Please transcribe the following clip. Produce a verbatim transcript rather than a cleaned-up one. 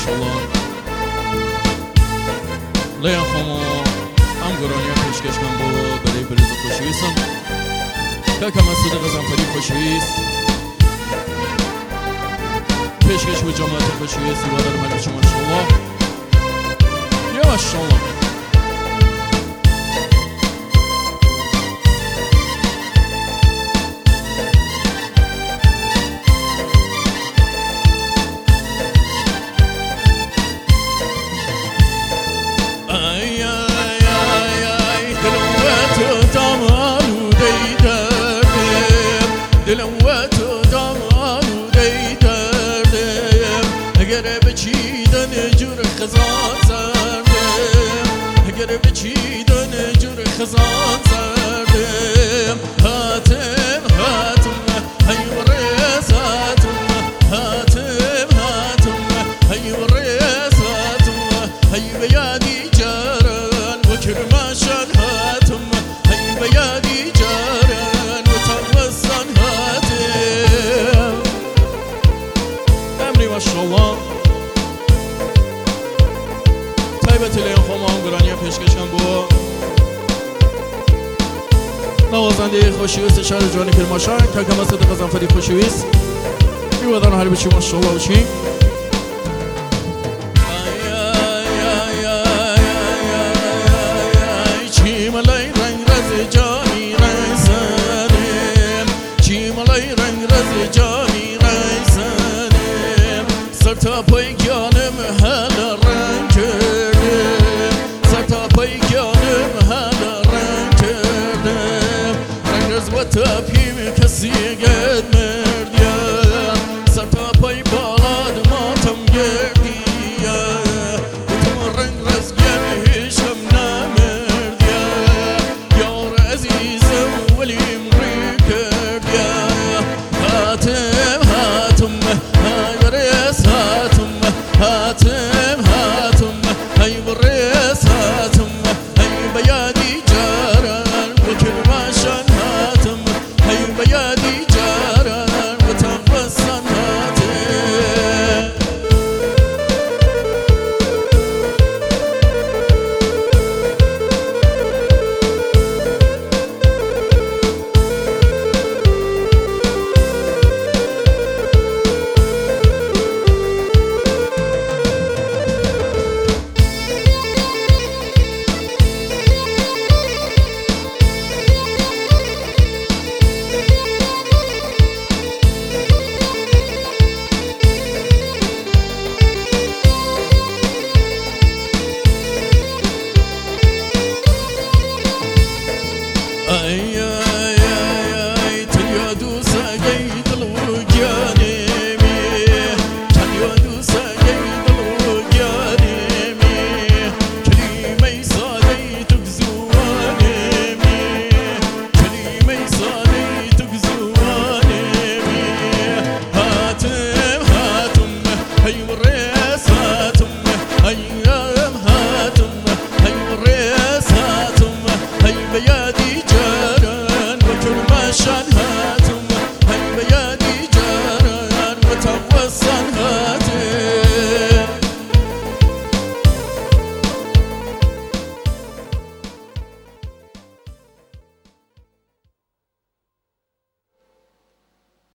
ماشاءالله لیان خما ام گرانی پیشکش کن با برای بریز خوشویستم که کم از صدق زنفری خوشویست پیشکش و جامعات خوشویست زیبادر ملیچ ماشاءالله یا ماشاءالله خزان زردم هاتم هاتم هی ورز هاتم هاتم هاتم هی ورز هاتم هی بیادی جارن و کرماشان هاتم هی بیادی جارن و توسن هاتم امری ماشاءالله طیبت لیان خواهم گرانی پیشکشم با نوازنده خوشویست شهر جوانی پیرماشان که کم از صدق زنفری خوشویست میوادن حالی بچی ماشاءالله بچی